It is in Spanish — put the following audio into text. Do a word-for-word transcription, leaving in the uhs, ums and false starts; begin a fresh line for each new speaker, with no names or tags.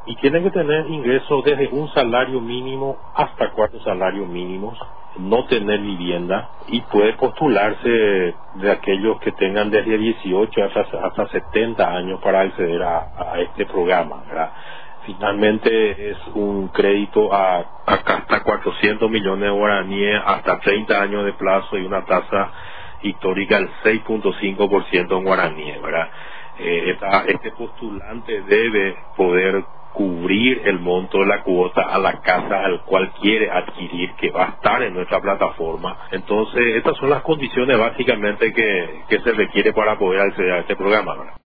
y tienen que tener ingresos desde un salario mínimo hasta cuatro salarios mínimos, no tener vivienda, y puede postularse de aquellos que tengan desde dieciocho hasta, hasta setenta años para acceder a, a este programa, ¿verdad? Finalmente es un crédito a, a hasta cuatrocientos millones de guaraníes, hasta treinta años de plazo y una tasa histórica del seis punto cinco por ciento en guaraníes, ¿verdad? Eh, esta, este postulante debe poder cubrir el monto de la cuota a la casa al cual quiere adquirir, que va a estar en nuestra plataforma. Entonces, estas son las condiciones básicamente que, que se requiere para poder acceder a este programa, ¿verdad?